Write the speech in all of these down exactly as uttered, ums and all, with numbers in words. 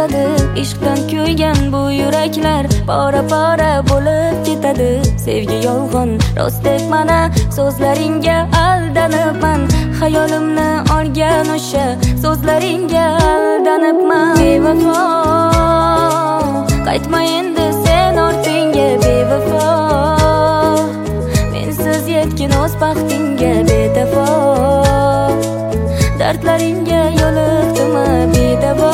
ketadi. Ishqdan kuygan bu yuraklar pora pora bo'lib ketadi. Sevgi yolg'on, rost deb mana so'zlaringga aldanibman. Xayolimni olgan o'sha so'zlaringga aldanibman. Bevafo, qaytma endi sen ortingga. Bevafo, mensiz yetgin o'z baxtingga. Bedavo, dardlaringga yo'liqdimi bedavo.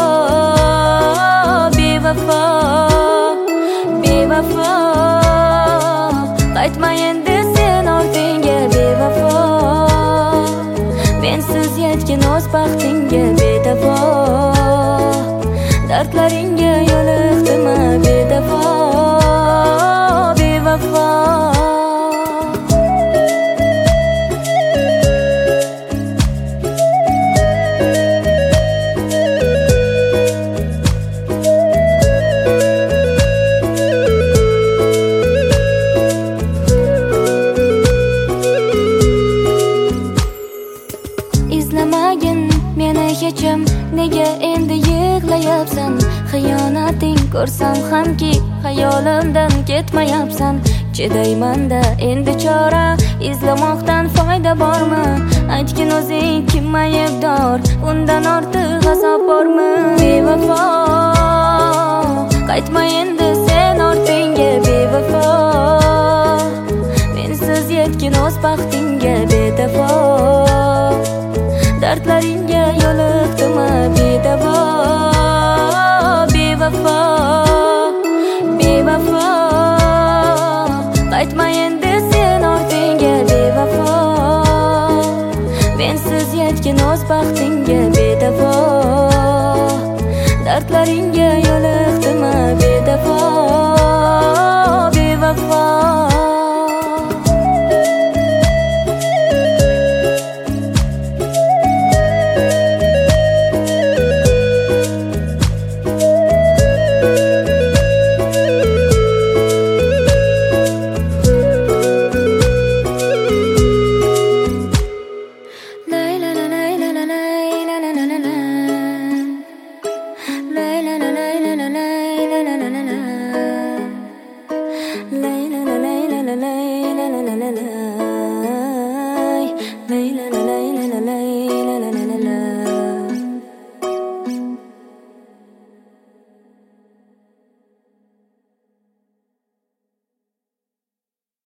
Bevafo, bevafo, qaytma endi sen ortingga. Bevafo, mensiz yetgin o'z baxtingga. Bedavo, dardlaringga yo'liqdimi bedavo. Bevafo, izlamagin meni hecham, nega endi yig'layapsan? Xiyonating ko'rsam hamki xayolimdan ketmayapsan. Chidaymanda endi chora, izlamoqdan foyda bormi? Aytgin o'zing kim aybdor, undan ortiq azob bormi? Bevafo, qaytma endi sen ortingga. Bevafo, mensiz yetgin o'z baxtingga. Bedavo, dardlaringga yo'liqdimi bedavo. Bevafo, bevafo, qaytma endi sen ortingga. Bevafo, mensiz yetgin o'z baxtingga. Bedavo, dardlaringga yo'liqdimi bedavo. Bevafo, la la la la la la la la la la la la.